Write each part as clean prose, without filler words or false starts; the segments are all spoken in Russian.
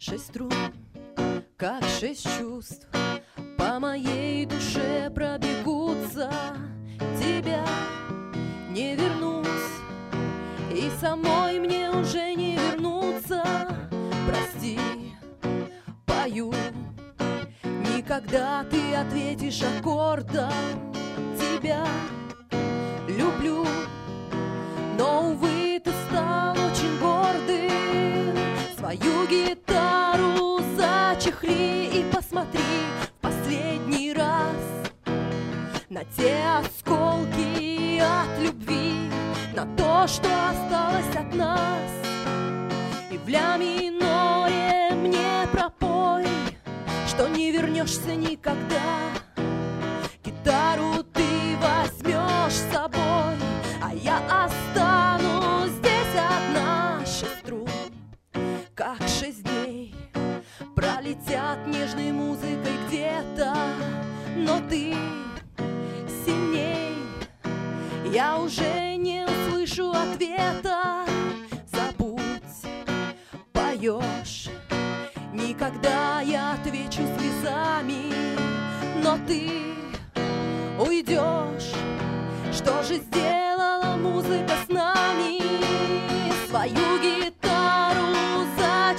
6 струн, как 6 чувств, по моей душе пробегутся. Тебя не вернуть, и самой мне уже не вернуться. Прости, пою, никогда ты ответишь аккордом. Тебя люблю, но, увы, ты стал очень гордым. Свою гитару зачехли и посмотри в последний раз на те осколки от любви, на то, что осталось от нас. И в ля миноре мне пропой, что не вернешься никогда. Гитару ты возьмешь с собой, а я останусь здесь одна. 6 струн, как 6 дней, пролетят нежной музыкой где-то, но ты сильней. Я уже не услышу ответа. Забудь, поешь, никогда я отвечу слезами, но ты уйдешь. Что же сделала музыка с нами? Свою гитару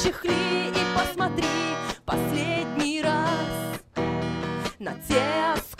зачехли и посмотри последний раз на те